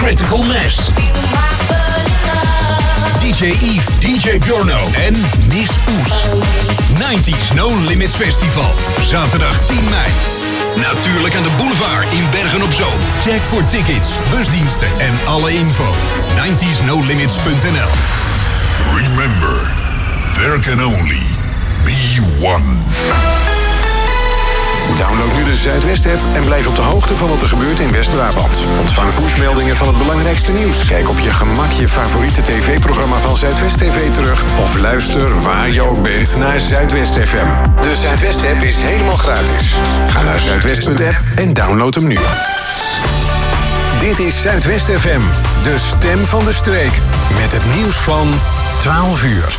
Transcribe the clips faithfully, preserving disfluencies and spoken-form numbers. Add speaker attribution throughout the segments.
Speaker 1: Critical Mass, D J Eve, D J Bjorno en Miss Poes. nineties No Limits Festival, zaterdag tien mei. Natuurlijk aan de boulevard in Bergen-op-Zoom. Check voor tickets, busdiensten en alle info. nineties no limits punt n l.
Speaker 2: Remember, there can only be one.
Speaker 3: Download nu de Zuidwest-app en blijf op de hoogte van wat er gebeurt in West-Brabant. Ontvang pushmeldingen van het belangrijkste nieuws. Kijk op je gemak je favoriete tv-programma van Zuidwest T V terug. Of luister waar je ook bent naar Zuidwest F M. De Zuidwest-app is helemaal gratis. Ga naar zuidwest punt app en download hem nu. Dit is Zuidwest F M, de stem van de streek. Met het nieuws van twaalf uur.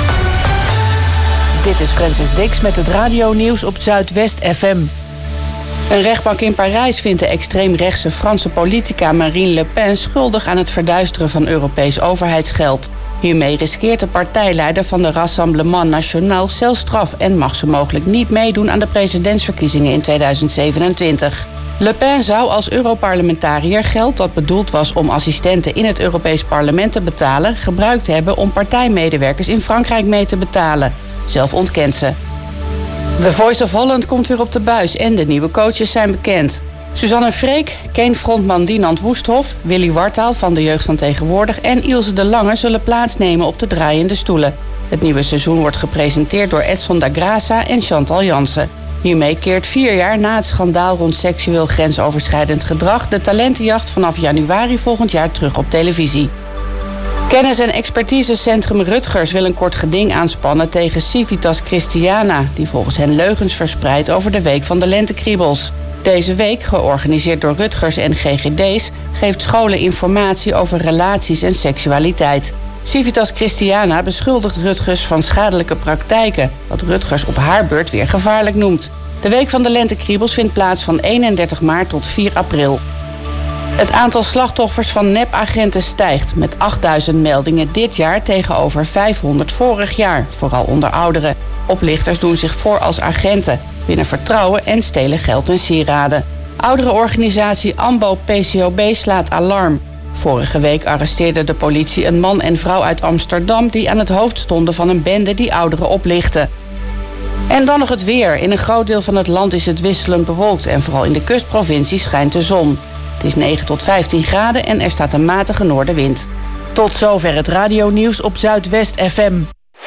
Speaker 4: Dit is Francis Dix met het radionieuws op Zuidwest F M. Een rechtbank in Parijs vindt de extreemrechtse Franse politica Marine Le Pen schuldig aan het verduisteren van Europees overheidsgeld. Hiermee riskeert de partijleider van de Rassemblement National celstraf en mag ze mogelijk niet meedoen aan de presidentsverkiezingen in tweeduizend zevenentwintig. Le Pen zou als Europarlementariër geld dat bedoeld was om assistenten in het Europees Parlement te betalen, gebruikt hebben om partijmedewerkers in Frankrijk mee te betalen. Zelf ontkent ze. The Voice of Holland komt weer op de buis en de nieuwe coaches zijn bekend. Suzanne Freek, Kane-frontman Dinant Woesthof, Willy Wartaal van de Jeugd van Tegenwoordig en Ilse de Lange zullen plaatsnemen op de draaiende stoelen. Het nieuwe seizoen wordt gepresenteerd door Edson da Graça en Chantal Jansen. Hiermee keert vier jaar na het schandaal rond seksueel grensoverschrijdend gedrag de talentenjacht vanaf januari volgend jaar terug op televisie. Kennis- en expertisecentrum Rutgers wil een kort geding aanspannen tegen Civitas Christiana, die volgens hen leugens verspreidt over de Week van de Lentekriebels. Deze week, georganiseerd door Rutgers en G G D's, geeft scholen informatie over relaties en seksualiteit. Civitas Christiana beschuldigt Rutgers van schadelijke praktijken, wat Rutgers op haar beurt weer gevaarlijk noemt. De Week van de Lentekriebels vindt plaats van eenendertig maart tot vier april. Het aantal slachtoffers van nepagenten stijgt met achtduizend meldingen dit jaar tegenover vijfhonderd vorig jaar, vooral onder ouderen. Oplichters doen zich voor als agenten, winnen vertrouwen en stelen geld en sieraden. Ouderenorganisatie AMBO P C O B slaat alarm. Vorige week arresteerde de politie een man en vrouw uit Amsterdam die aan het hoofd stonden van een bende die ouderen oplichtte. En dan nog het weer. In een groot deel van het land is het wisselend bewolkt en vooral in de kustprovincie schijnt de zon. Het is negen tot vijftien graden en er staat een matige noordenwind. Tot zover het radionieuws op Zuidwest F M.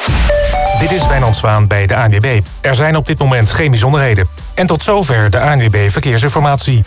Speaker 5: Dit is Wijnand Zwaan bij de A N W B. Er zijn op dit moment geen bijzonderheden. En tot zover de A N W B Verkeersinformatie.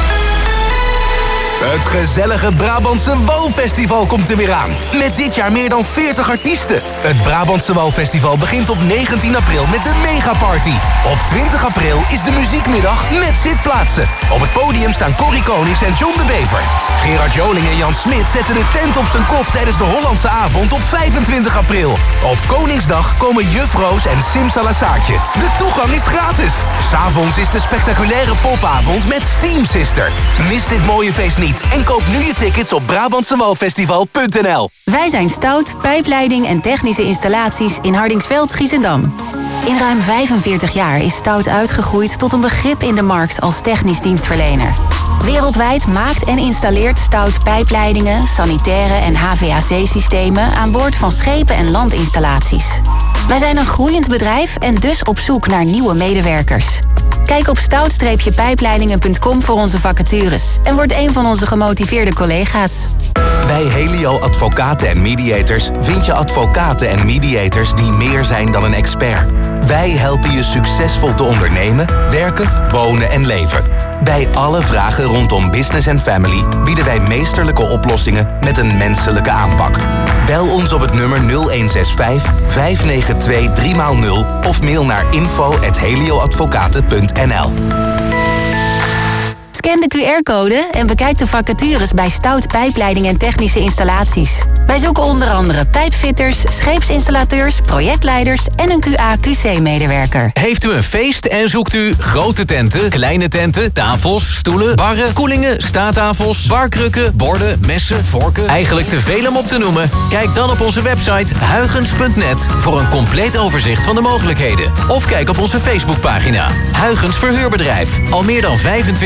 Speaker 6: Het gezellige Brabantse Walfestival komt er weer aan. Met dit jaar meer dan veertig artiesten. Het Brabantse Walfestival begint op negentien april met de megaparty. Op twintig april is de muziekmiddag met zitplaatsen. Op het podium staan Corrie Konings en John de Bever. Gerard Joling en Jan Smit zetten de tent op zijn kop tijdens de Hollandse avond op vijfentwintig april. Op Koningsdag komen Juf Roos en Simsalasaartje. De toegang is gratis. 'S Avonds is de spectaculaire popavond met Steam Sister. Mis dit mooie feest niet en koop nu je tickets op Brabantsewalfestival punt n l.
Speaker 7: Wij zijn Stout, pijpleiding en technische installaties in Hardingsveld, Giessendam. In ruim vijfenveertig jaar is Stout uitgegroeid tot een begrip in de markt als technisch dienstverlener. Wereldwijd maakt en installeert Stout pijpleidingen, sanitaire en H V A C-systemen aan boord van schepen en landinstallaties. Wij zijn een groeiend bedrijf en dus op zoek naar nieuwe medewerkers. Kijk op stout pijpleidingen punt com voor onze vacatures en word een van onze gemotiveerde collega's.
Speaker 6: Bij Helio Advocaten en Mediators vind je advocaten en mediators die meer zijn dan een expert. Wij helpen je succesvol te ondernemen, werken, wonen en leven. Bij alle vragen rondom business en family bieden wij meesterlijke oplossingen met een menselijke aanpak. Bel ons op het nummer nul een zes vijf, vijf negen twee, drie nul of mail naar info at helioadvocaten punt n l.
Speaker 7: Scan de Q R-code en bekijk de vacatures bij Stout Pijpleiding en Technische Installaties. Wij zoeken onder andere pijpfitters, scheepsinstallateurs, projectleiders en een Q A Q C-medewerker.
Speaker 8: Heeft u een feest en zoekt u grote tenten, kleine tenten, tafels, stoelen, barren, koelingen, staattafels, barkrukken, borden, messen, vorken? Eigenlijk te veel om op te noemen? Kijk dan op onze website huygens punt net voor een compleet overzicht van de mogelijkheden. Of kijk op onze Facebookpagina. Huygens Verhuurbedrijf. Al meer dan vijfentwintig jaar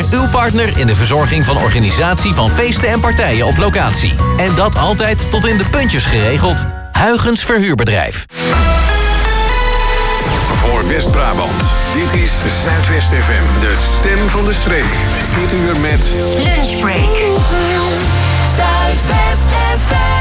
Speaker 8: uw partner in de verzorging van organisatie van feesten en partijen op locatie. En dat altijd tot in de puntjes geregeld. Huygens Verhuurbedrijf.
Speaker 3: Voor West-Brabant. Dit is Zuidwest F M, de stem van de streek. Dit uur met
Speaker 9: Lunchbreak. Zuidwest F M.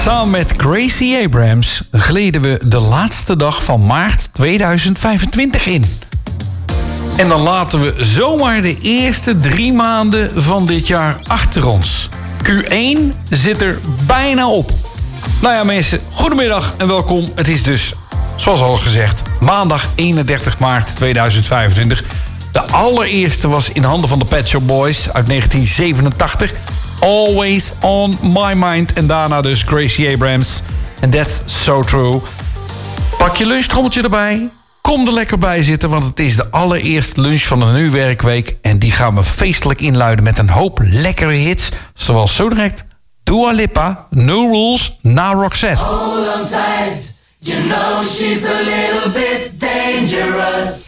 Speaker 10: Samen met Gracie Abrams gleden we de laatste dag van maart tweeduizend vijfentwintig in. En dan laten we zomaar de eerste drie maanden van dit jaar achter ons. Q één zit er bijna op. Nou ja mensen, goedemiddag en welkom. Het is dus, zoals al gezegd, maandag eenendertig maart tweeduizend vijfentwintig. De allereerste was in handen van de Pet Shop Boys uit negentien zevenentachtig. Always on my mind. En daarna dus Gracie Abrams. And that's so true. Pak je lunchtrommeltje erbij. Kom er lekker bij zitten, want het is de allereerste lunch van de nieuwe werkweek. En die gaan we feestelijk inluiden met een hoop lekkere hits. Zoals zo direct Dua Lipa, No Rules, na Roxette.
Speaker 9: Hold on tight, you know she's a little bit dangerous.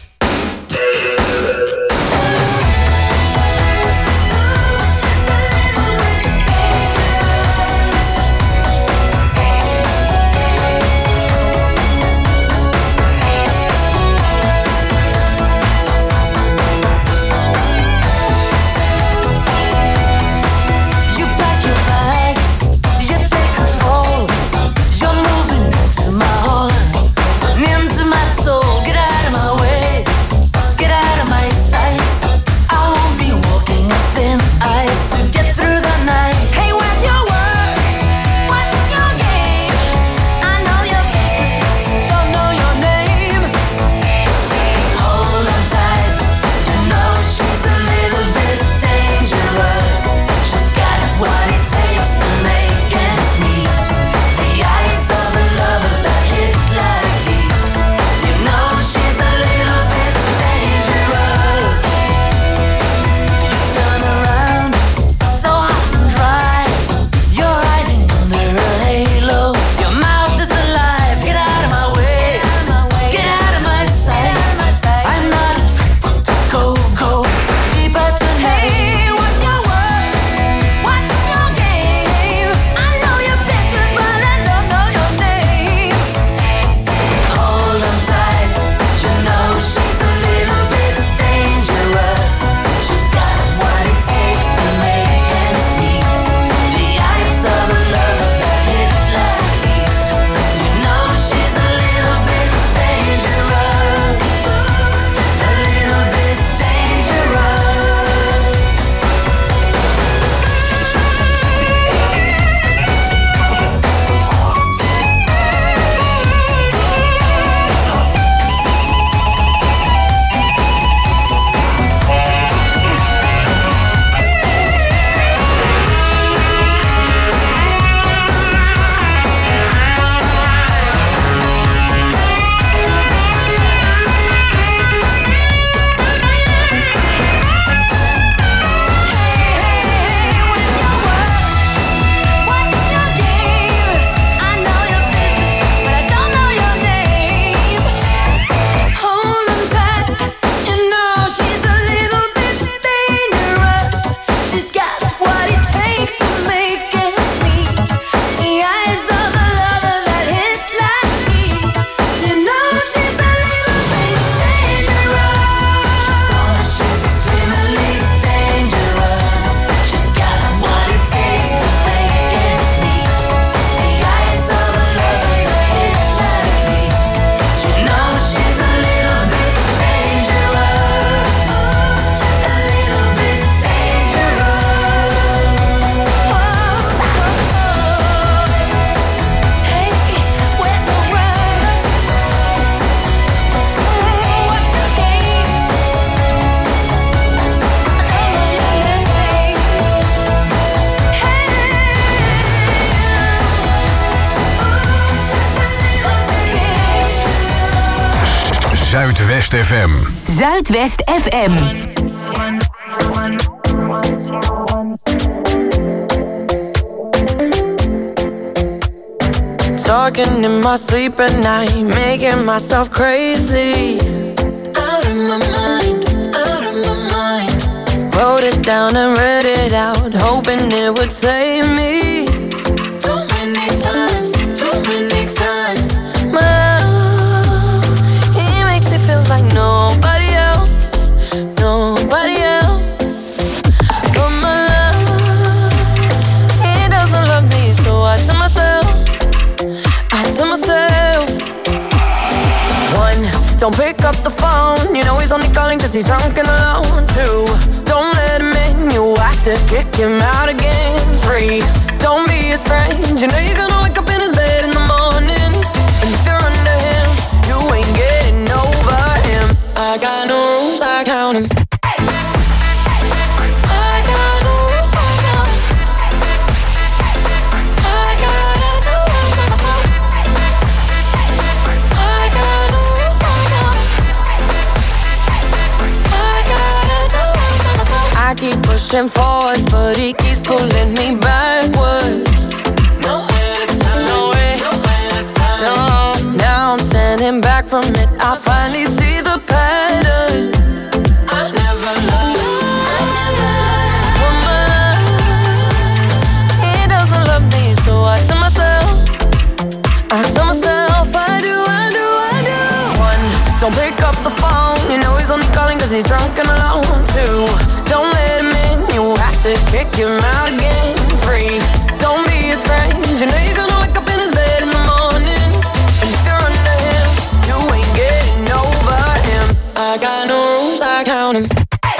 Speaker 3: Zuidwest F M.
Speaker 7: Zuidwest F M.
Speaker 11: Talking in my sleep at night, making myself crazy. Out of my mind, out of my mind. Wrote it down and read it out, hoping it would save me. Too many times, too many times. My love, he makes it feel like nobody else, nobody else. But my love, he doesn't love me, so I tell myself don't pick up the phone. You know he's only calling cause he's drunk and alone. Two, don't let him in, you have to kick him out again. Three, don't be his friend. You know you're gonna wake up in his bed in the morning. And if you're under him, you ain't getting over him. I got no rules, I count him. I keep pushing forwards, but he keeps pulling me backwards. Nowhere to turn, nowhere, nowhere to turn. No, now I'm standing back from it. I finally see the pattern. I never loved, I never loved. He doesn't love me, so I tell myself, I tell myself, I do, I do, I do. One, don't pick up the phone. You know he's only calling cause he's drunk and alone. Two, don't let him in, you have to kick him out again. Three, don't be his friend. You know you're gonna wake up in his bed in the morning. And if you're under him, you ain't getting over him. I got no rules, I count him.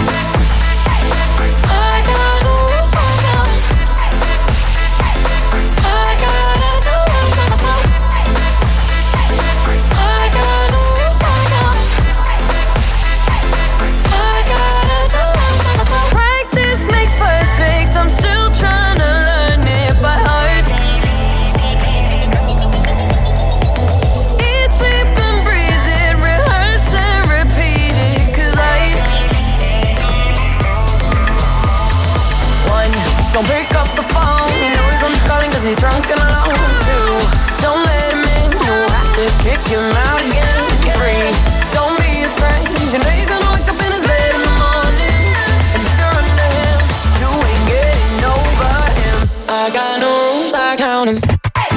Speaker 11: Don't pick up the phone, you know he's only calling cause he's drunk and alone. Two, don't let him in, you have to kick him out again. Three, don't be his friend. You know you're gonna wake up in his bed in the morning. And if you're under him, you ain't getting over him. I got no rules, I count him.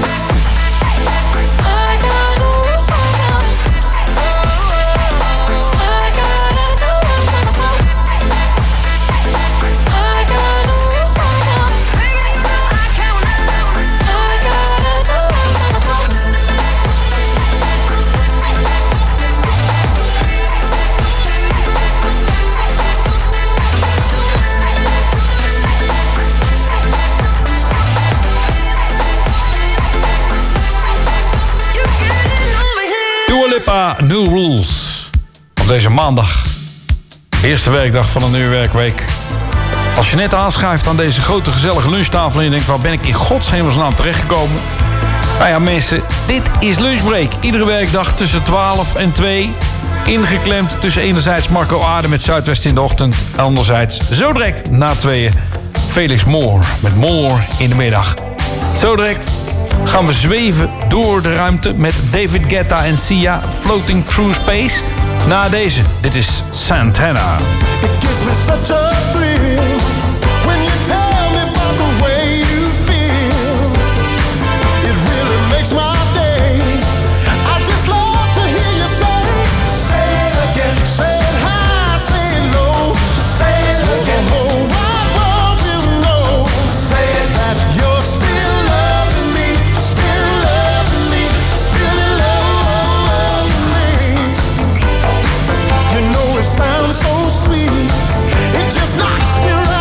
Speaker 10: New Rules. Op deze maandag. Eerste werkdag van een nieuwe werkweek. Als je net aanschuift aan deze grote gezellige lunchtafel en je denkt, waar ben ik in godshemelsnaam terechtgekomen? Nou ja mensen, dit is Lunchbreak. Iedere werkdag tussen twaalf en twee. Ingeklemd tussen enerzijds Marco Aarde met Zuidwest in de ochtend. En anderzijds zo direct na tweeën Felix Moore met Moore in de middag. Zo direct gaan we zweven door de ruimte met David Guetta en Sia, Floating Through Space. Na deze, dit is Santana.
Speaker 12: It gives me such a thrill when you tell me about the way you feel. It really makes my day. I just love to hear you say, say it again, say it high, say it low, say it so again. The whole wide world will know, say it that you're still loving me, still loving me, still in love with me. You know it sounds so sweet, it just knocks me right.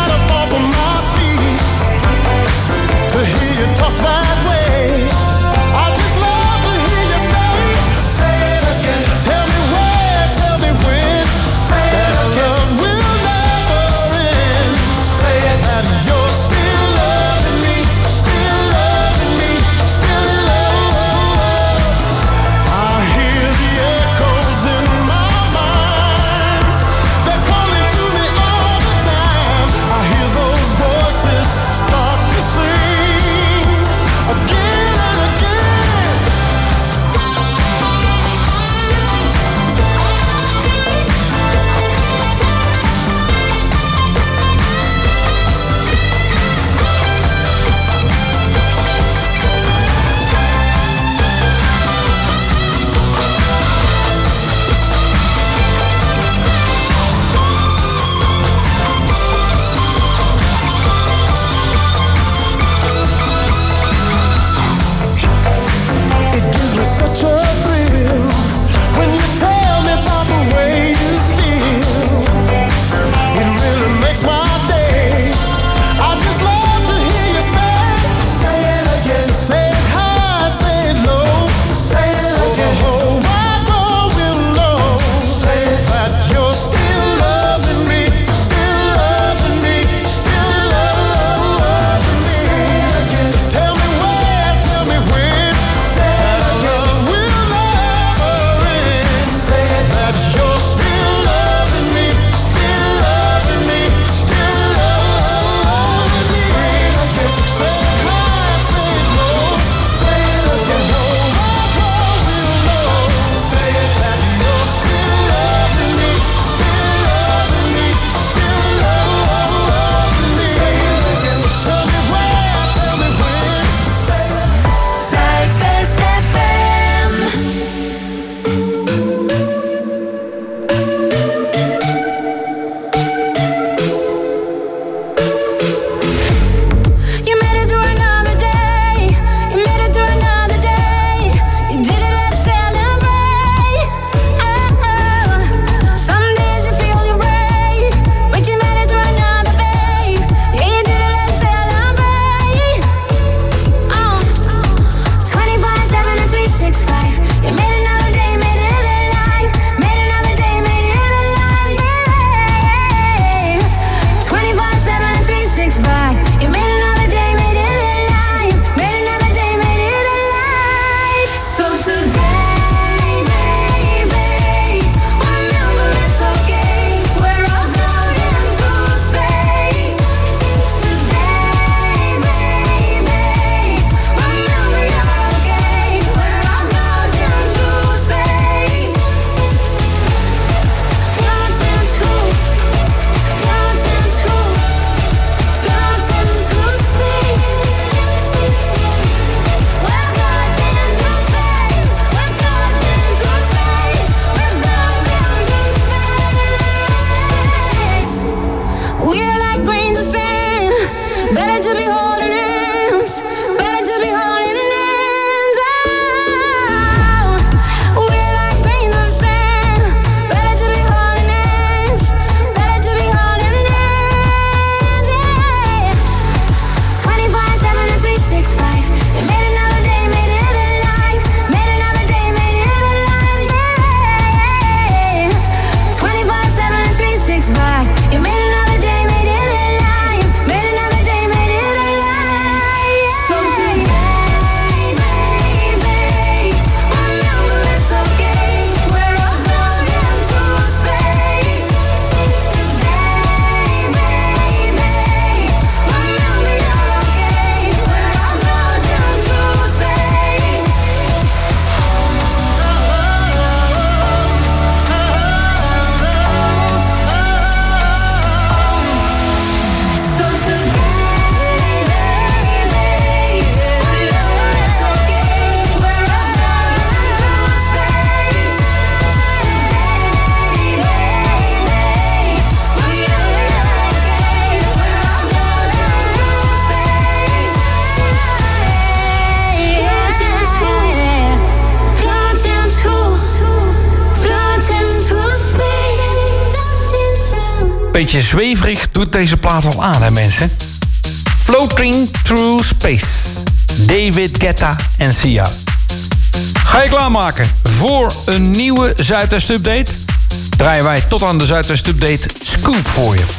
Speaker 10: beetje zweverig doet deze plaat al aan, hè mensen? Floating Through Space. David Guetta en Sia. Ga je klaarmaken voor een nieuwe Zuidwest Update? Draaien wij tot aan de Zuidwest Update Scoop voor je.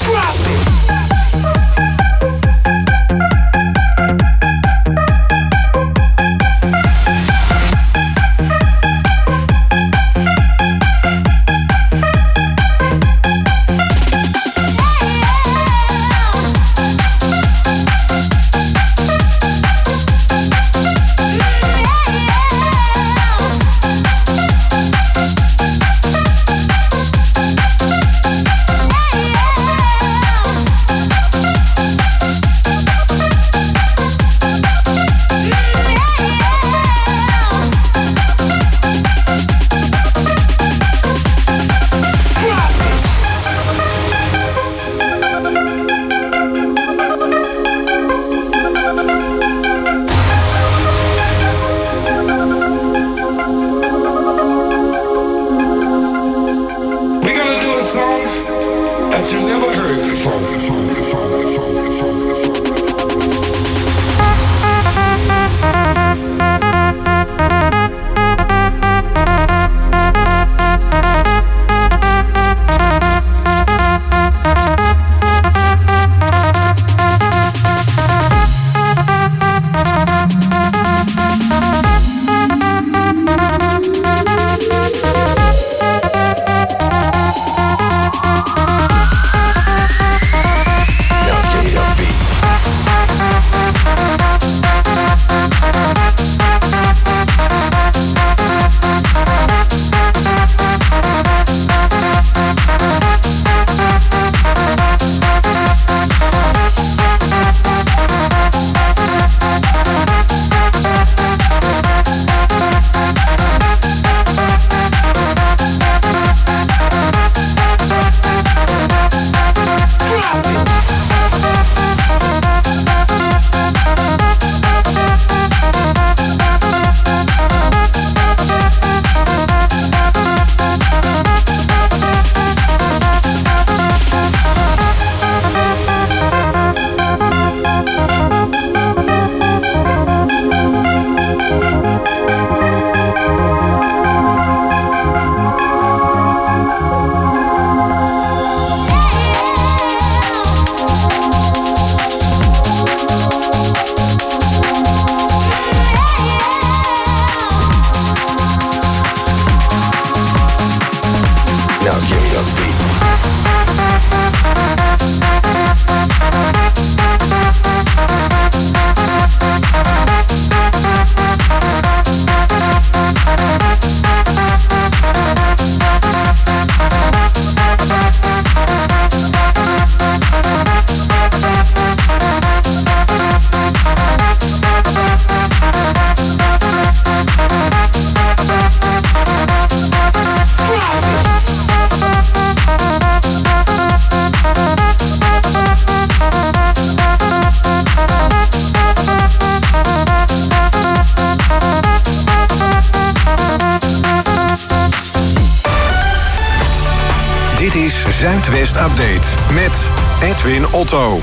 Speaker 3: Dit is Zuidwest Update met Edwin Otto.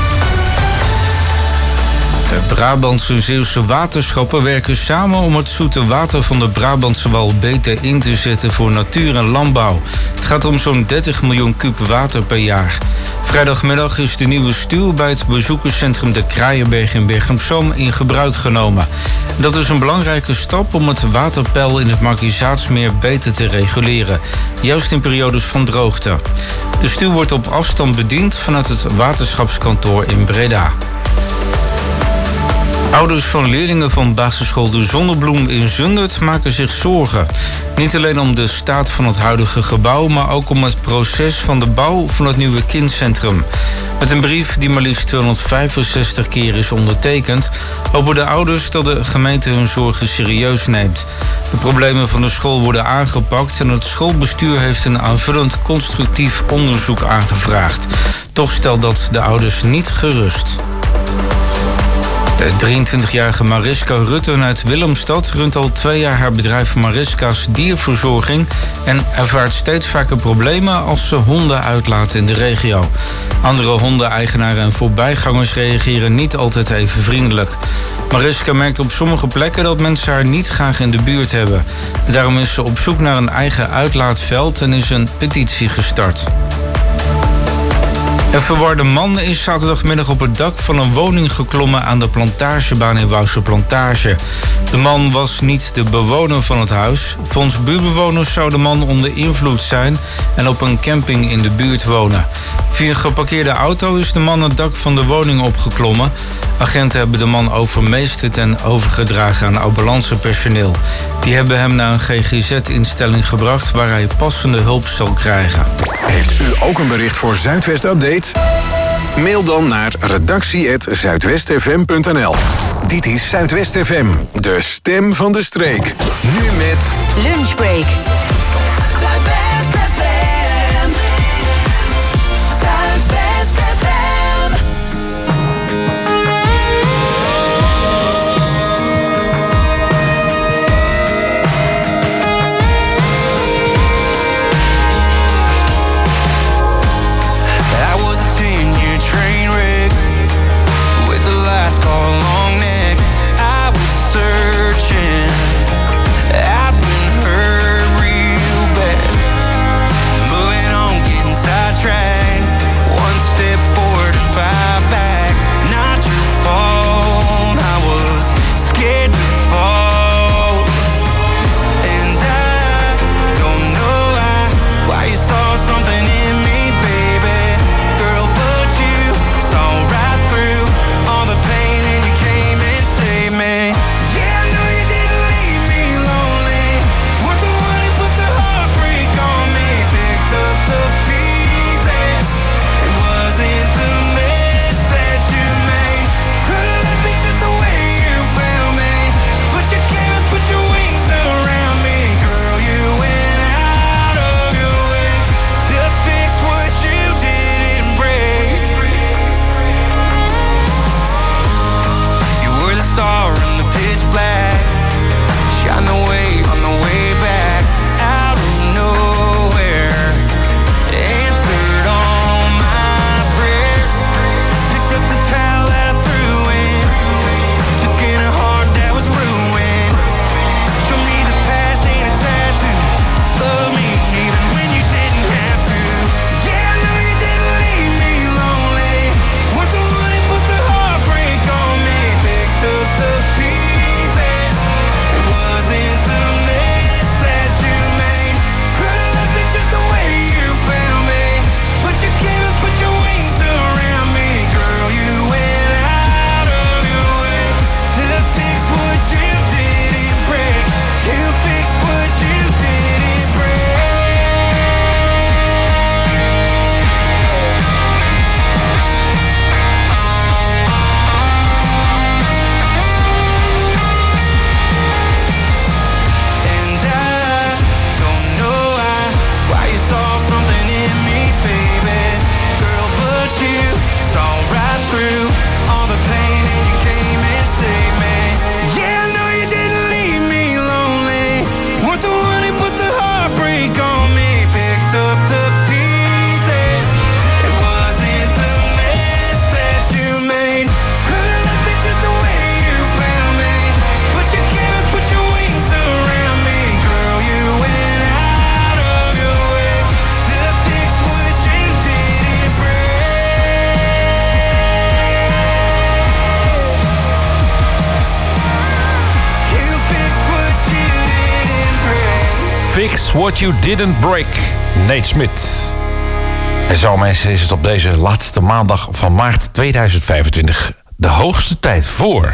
Speaker 13: De Brabantse en Zeeuwse waterschappen werken samen om het zoete water van de Brabantse Wal beter in te zetten voor natuur en landbouw. Het gaat om zo'n dertig miljoen kuub water per jaar. Vrijdagmiddag is de nieuwe stuw bij het bezoekerscentrum De Kraaienberg in Bergen op Zoom in gebruik genomen. Dat is een belangrijke stap om het waterpeil in het Markiezaatsmeer beter te reguleren, juist in periodes van droogte. De stuw wordt op afstand bediend vanuit het waterschapskantoor in Breda. Ouders van leerlingen van basisschool De Zonnebloem in Zundert maken zich zorgen. Niet alleen om de staat van het huidige gebouw, maar ook om het proces van de bouw van het nieuwe kindcentrum. Met een brief die maar liefst tweehonderdvijfenzestig keer is ondertekend, hopen de ouders dat de gemeente hun zorgen serieus neemt. De problemen van de school worden aangepakt en het schoolbestuur heeft een aanvullend constructief onderzoek aangevraagd. Toch stelt dat de ouders niet gerust. De drieëntwintigjarige Mariska Rutten uit Willemstad runt al twee jaar haar bedrijf Mariska's Dierverzorging en ervaart steeds vaker problemen als ze honden uitlaten in de regio. Andere hondeneigenaren en voorbijgangers reageren niet altijd even vriendelijk. Mariska merkt op sommige plekken dat mensen haar niet graag in de buurt hebben. Daarom is ze op zoek naar een eigen uitlaatveld en is een petitie gestart. Een verwarde man is zaterdagmiddag op het dak van een woning geklommen aan de Plantagebaan in Wouwse Plantage. De man was niet de bewoner van het huis. Volgens buurtbewoners zou de man onder invloed zijn en op een camping in de buurt wonen. Via een geparkeerde auto is de man het dak van de woning opgeklommen. Agenten hebben de man overmeesterd en overgedragen aan ambulancepersoneel. Die hebben hem naar een G G Z-instelling gebracht waar hij passende hulp zal krijgen.
Speaker 3: Heeft u ook een bericht voor Zuidwest Update? Mail dan naar redactie apenstaartje zuidwestfm punt n l. Dit is Zuidwest F M, de stem van de streek. Nu met
Speaker 7: Lunchbreak.
Speaker 10: Fix What You Didn't Break, Nate Smith. En zo mensen is het op deze laatste maandag van maart tweeduizend vijfentwintig de hoogste tijd voor...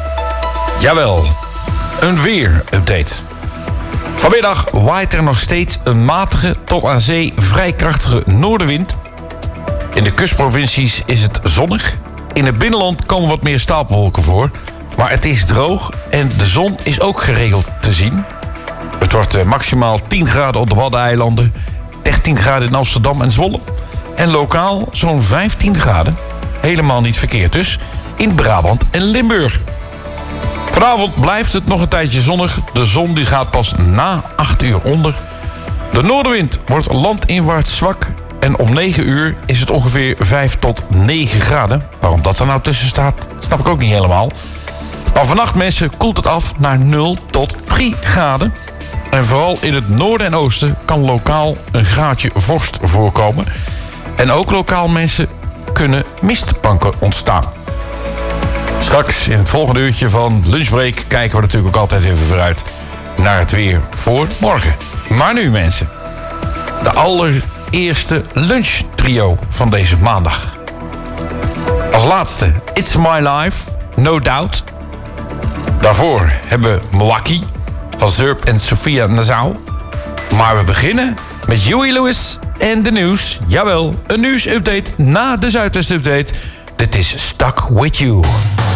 Speaker 10: Jawel, een weer-update. Vanmiddag waait er nog steeds een matige tot aan zee vrij krachtige noordenwind. In de kustprovincies is het zonnig. In het binnenland komen wat meer stapelwolken voor. Maar het is droog en de zon is ook geregeld te zien. Het wordt maximaal tien graden op de Waddeneilanden, dertien graden in Amsterdam en Zwolle. En lokaal zo'n vijftien graden. Helemaal niet verkeerd dus. in Brabant en Limburg. Vanavond blijft het nog een tijdje zonnig. De zon die gaat pas na acht uur onder. De noordenwind wordt landinwaarts zwak. En om negen uur is het ongeveer vijf tot negen graden. Waarom dat er nou tussen staat, snap ik ook niet helemaal. Maar vannacht, mensen, koelt het af naar nul tot drie graden. En vooral in het noorden en oosten kan lokaal een graadje vorst voorkomen. En ook lokaal, mensen, kunnen mistbanken ontstaan. Straks in het volgende uurtje van Lunchbreak kijken we natuurlijk ook altijd even vooruit naar het weer voor morgen. Maar nu, mensen, de allereerste lunchtrio van deze maandag. Als laatste It's My Life, No Doubt. Daarvoor hebben we Milwaukee van Zurb en Sofia Nassau. Maar we beginnen met Huey Lewis en de nieuws. Jawel, een nieuwsupdate na de Zuidwest-update. Dit is Stuck With You.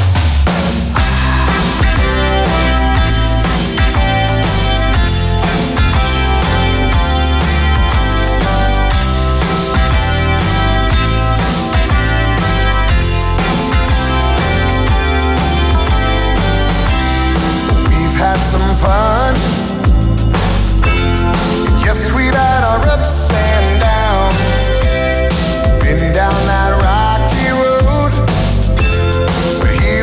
Speaker 12: Fun. Yes, we've had our ups and downs, been down that rocky road, but here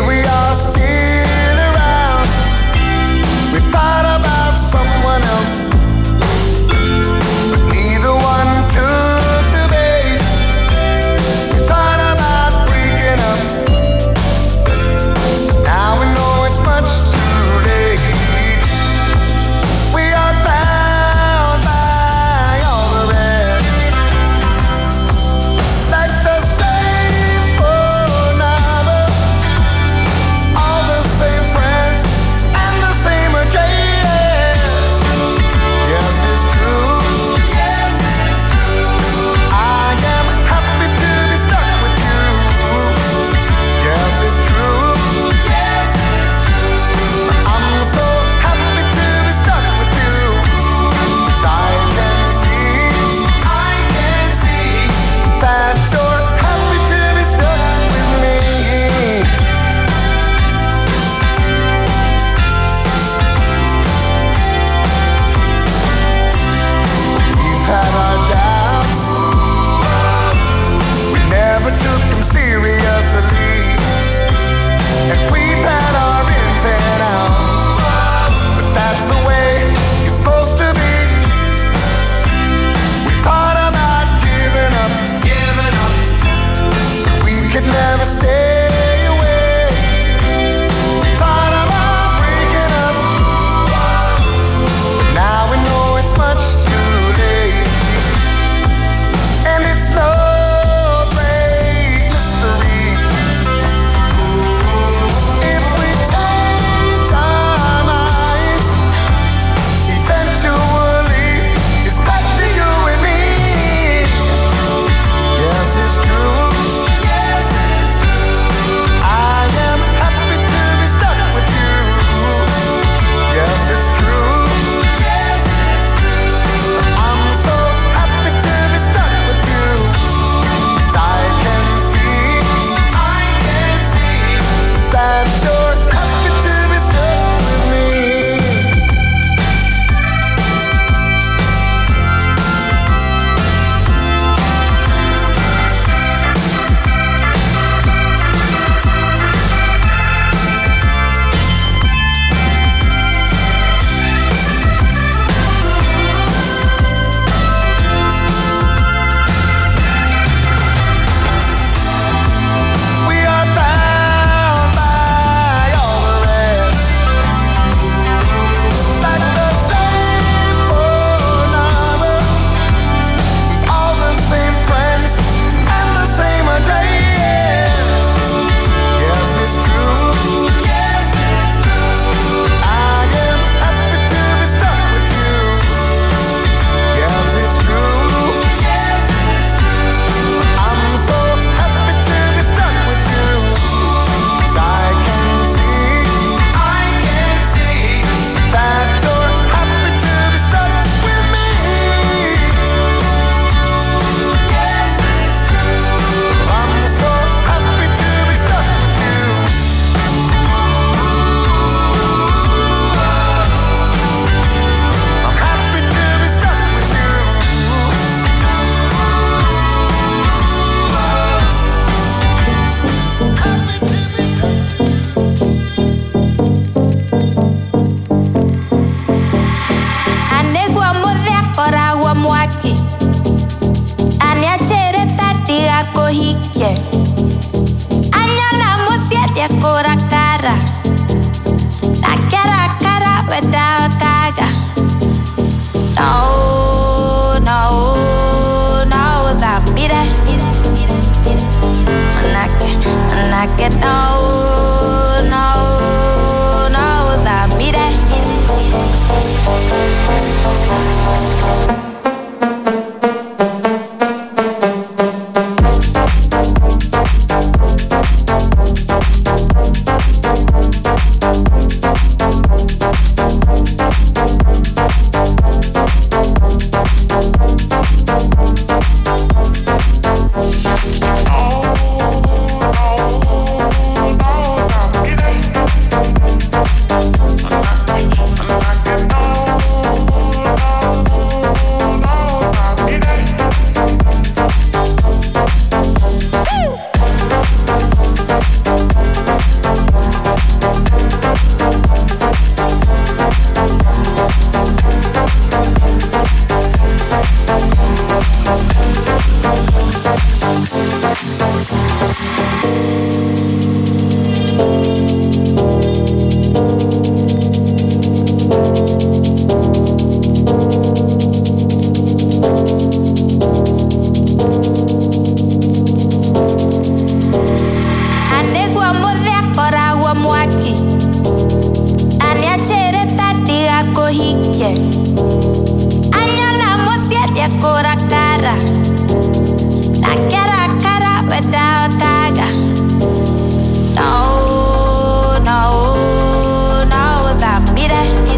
Speaker 11: kohike. Anyala mosia dia kora cara. Na kera kara without kaga. No, no, no, that mire.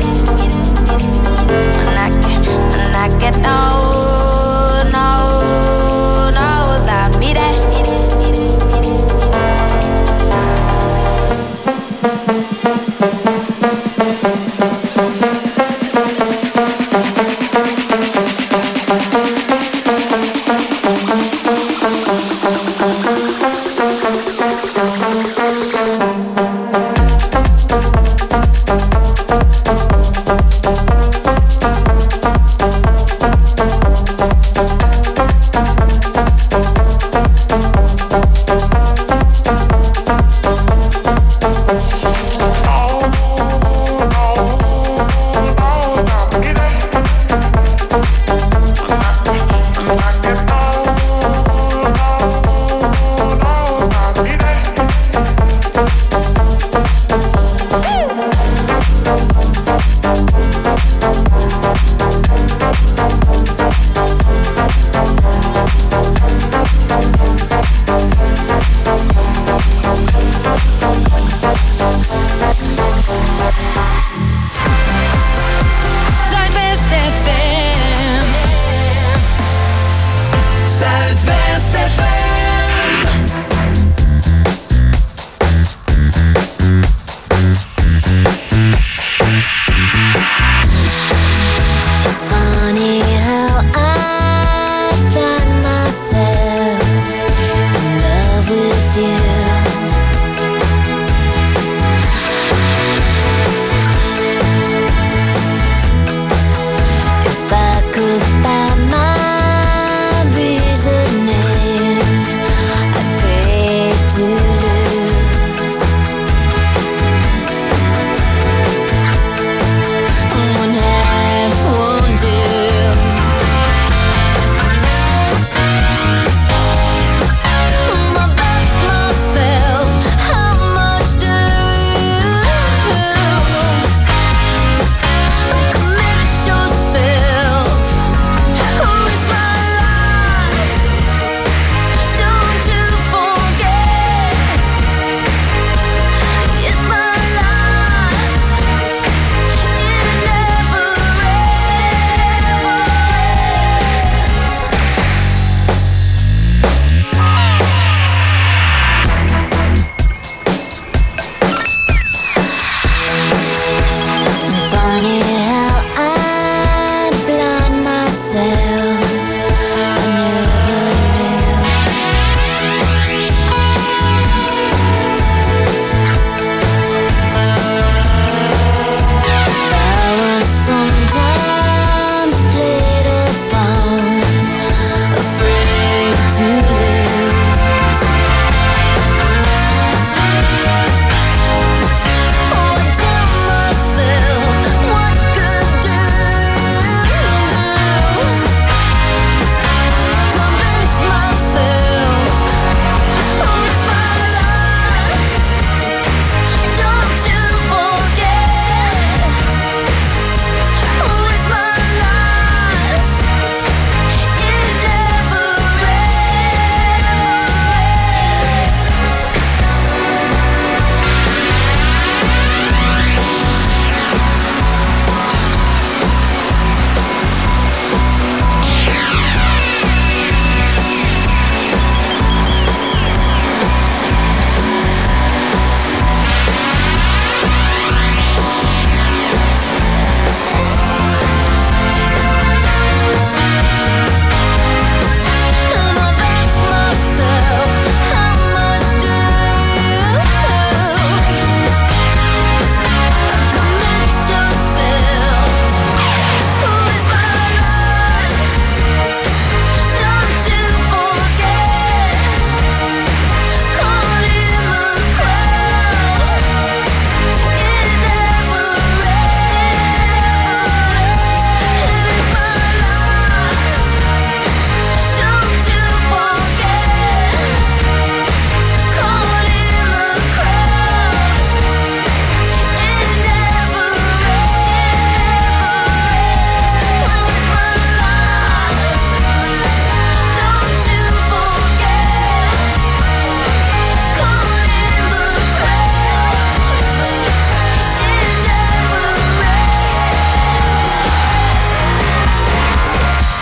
Speaker 11: Manake, manake, no, no, no, that mire.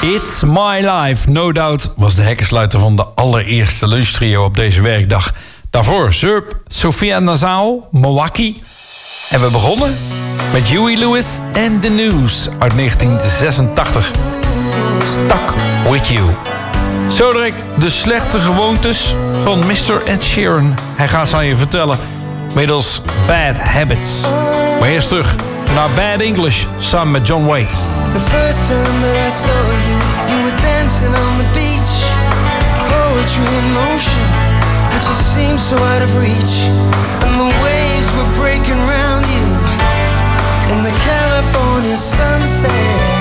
Speaker 10: It's My Life, No Doubt, was de hekkensluiter van de allereerste lunchtrio op deze werkdag. Daarvoor Zurb, Sophia Nazao, Milwaukee. En we begonnen met Huey Lewis and the News uit negentien zesentachtig. Stuck With You. Zo direct de slechte gewoontes van mister Ed Sheeran. Hij gaat ze aan je vertellen middels Bad Habits. Maar eerst terug naar Bad English samen met John Waite.
Speaker 14: The first time that I saw you, you were dancing on the beach. Poetry in motion, but you seemed so out of reach. And the waves were breaking round you in the California sunset.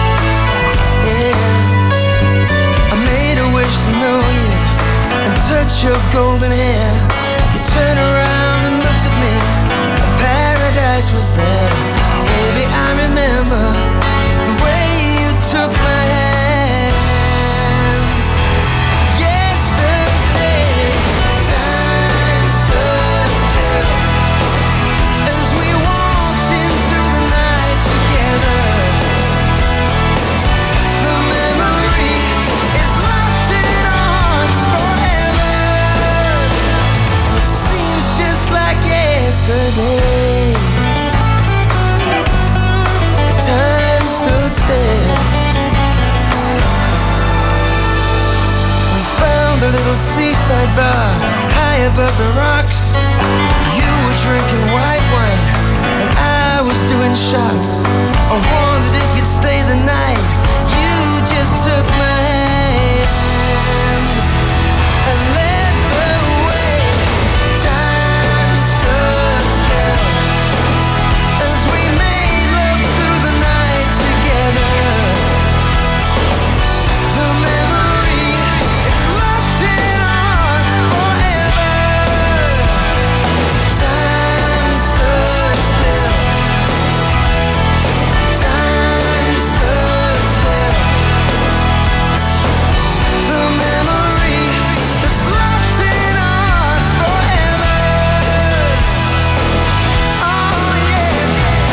Speaker 14: Yeah, I made a wish to know you and touch your golden hair. You turned around and looked at me, and paradise was there. Baby, I remember the way you took my hand. Yesterday, time stood still as we walked into the night together. The memory is locked in our hearts forever. It seems just like yesterday. Time stood still. We found a little seaside bar high above the rocks. You were drinking white wine and I was doing shots. I wondered if you'd stay the night. You just took my hand and led the way. Time stood still as we made love through the night together. The memory is locked in our hearts forever. Time stood still. Time stood still. The memory is locked in our hearts forever. Oh yeah.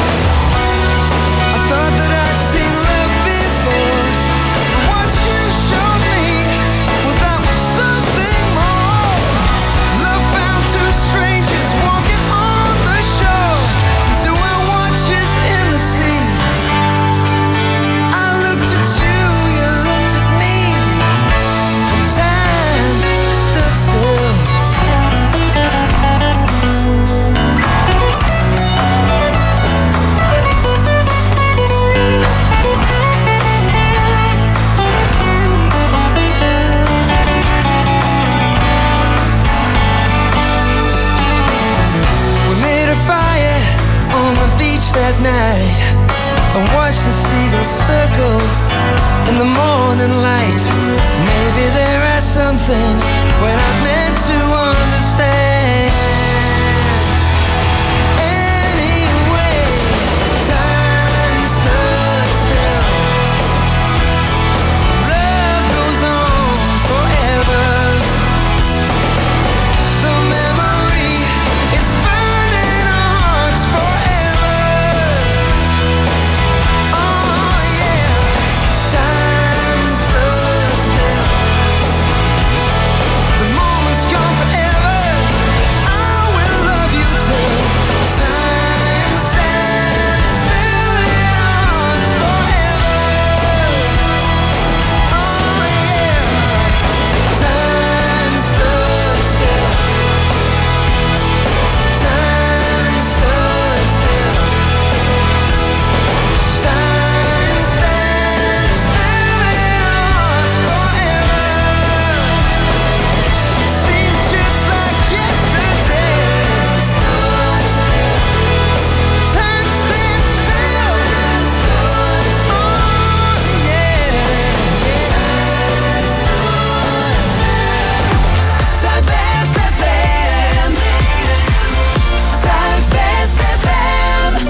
Speaker 14: I thought that I'd seen love before, but what you showed me, well, that was something more. Love found two strangers walking on the shore. We threw our watches in the sea. I looked at you, you looked at me, and time stood still. We made a fire on the beach that night and watched the seagulls circle in the morning light. Maybe there are some things when I meant to understand. Anyway, time stood still. Love goes on forever. The memory is burning our hearts forever. Oh yeah, time stood still. The moment's gone forever. I will love you till time stands still in our hearts forever. Oh yeah, time stood still. Time stood still. Time stands still in our hearts forever. Seems just like yesterday. Stood still. Time stands still. Oh yeah. Time stood still. Zuidwest F M. Zuidwest F M.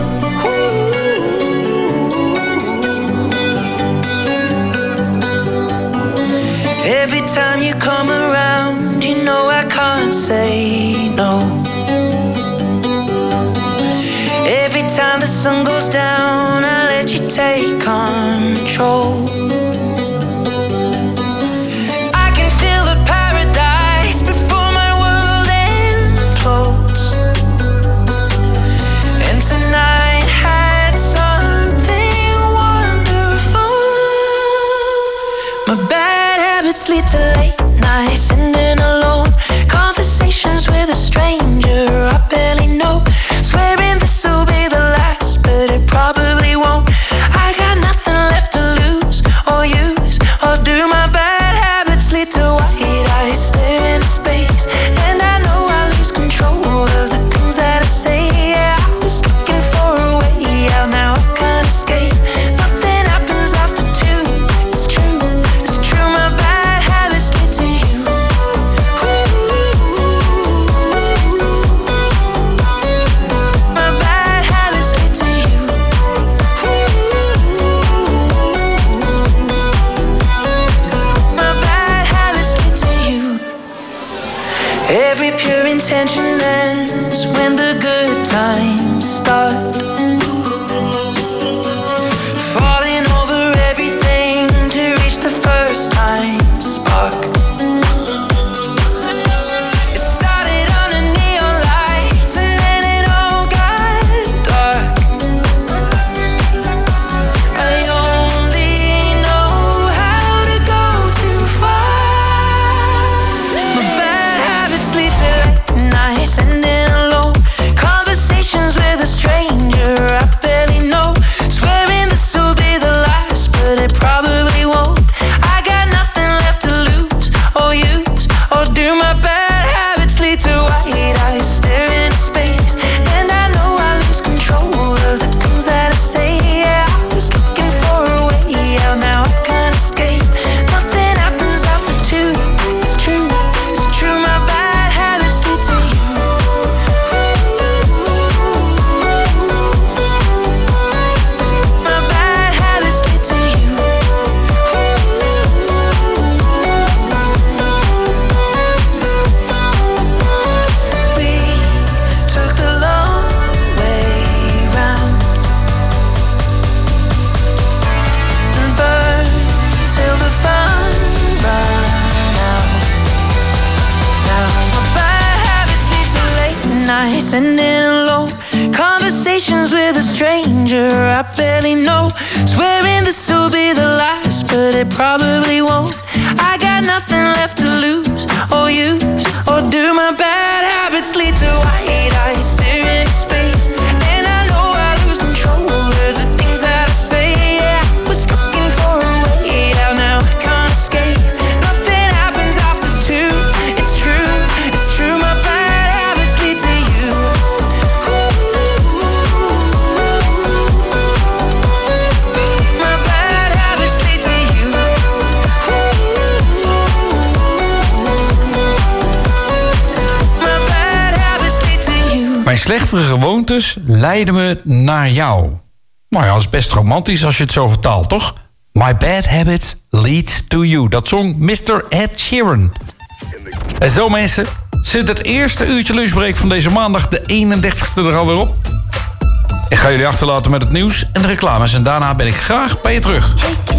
Speaker 14: Every time you come around, you know I can't say no. Every time the sun goes down, I let you take control. future, I barely know. Swearing this will be the last, but it probably won't. I got nothing left to lose or use, or do my bad habits lead to white eyes staring into space? And I know I lose control of the things that I say. Yeah, I was looking for a way out, now I can't escape. Nothing happens after two. It's true, it's true. My bad habits lead to you. My bad habits lead to you. My bad habits lead to you.
Speaker 10: Mijn slechtere gewoontes leiden me naar jou. Nou ja, dat is best romantisch als je het zo vertaalt, toch? My bad habits lead to you. Dat zong mister Ed Sheeran. En zo mensen, zit het eerste uurtje lunchbreak van deze maandag, de eenendertigste, er alweer op. Ik ga jullie achterlaten met het nieuws en de reclames. En daarna ben ik graag bij je terug.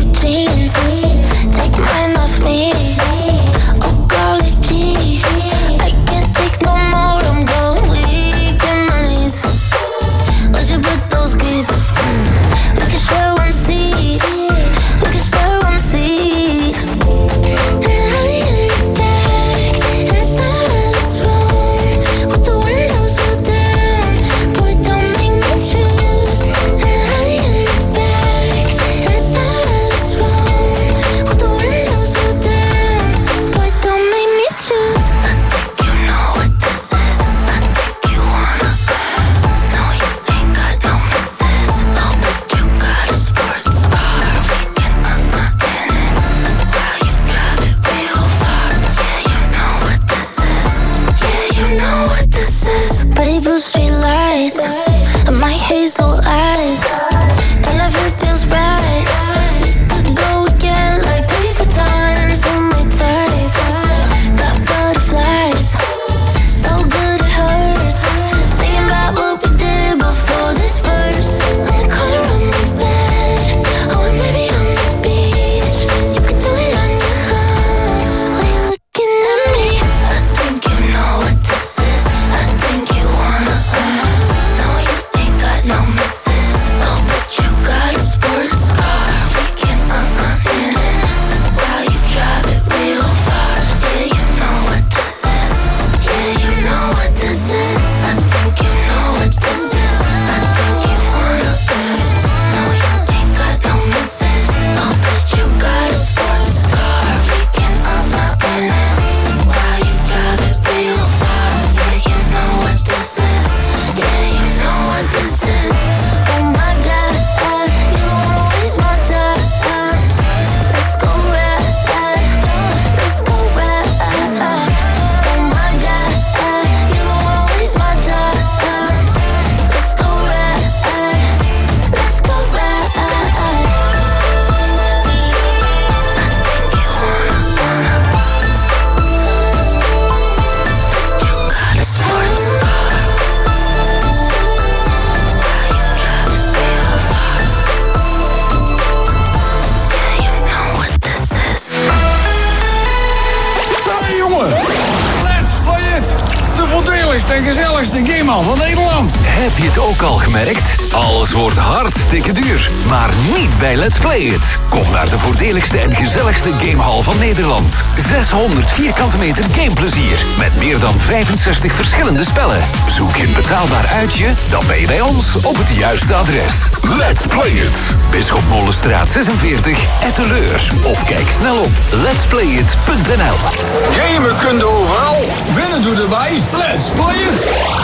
Speaker 15: de gezelligste gamehal van Nederland.
Speaker 16: Heb je het ook al gemerkt? Alles wordt hartstikke duur. Maar niet bij Let's Play It. Kom naar de voordeligste en gezelligste gamehal van Nederland. zeshonderd vierkante meter gameplezier. Met meer dan vijfenzestig verschillende spellen. Zoek je een betaalbaar uitje? Dan ben je bij ons op het juiste adres. Let's Play It. Bisschopmolenstraat zesenveertig, Etteleur. Of kijk snel op lets play it punt n l.
Speaker 15: Gamen kun je overal. Winnen doe erbij. Let's Play It.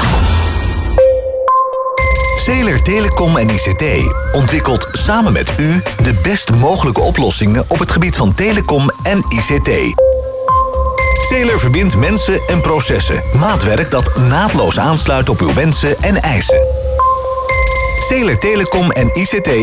Speaker 17: Zeeler Telecom en I C T ontwikkelt samen met u de best mogelijke oplossingen op het gebied van telecom en I C T. Zeeler verbindt mensen en processen. Maatwerk dat naadloos aansluit op uw wensen en eisen. Zeeler Telecom en I C T